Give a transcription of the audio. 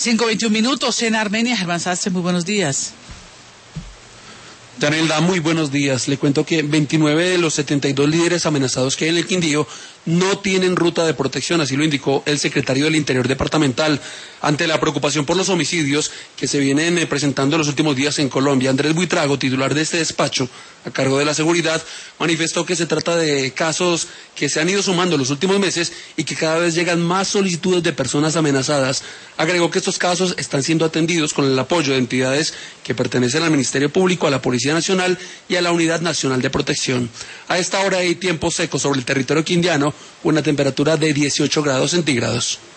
5:21 en Armenia. Germán Sastre, muy buenos días. Yanelda, muy buenos días. Le cuento que 29 de los 72 líderes amenazados que hay en el Quindío no tienen ruta de protección, así lo indicó el secretario del Interior departamental. Ante la preocupación por los homicidios que se vienen presentando en los últimos días en Colombia, Andrés Buitrago, titular de este despacho a cargo de la seguridad, manifestó que se trata de casos que se han ido sumando en los últimos meses y que cada vez llegan más solicitudes de personas amenazadas. Agregó que estos casos están siendo atendidos con el apoyo de entidades que pertenecen al Ministerio Público, a la Policía Nacional y a la Unidad Nacional de Protección. A esta hora hay tiempo seco sobre el territorio quindiano, una temperatura de 18 grados centígrados.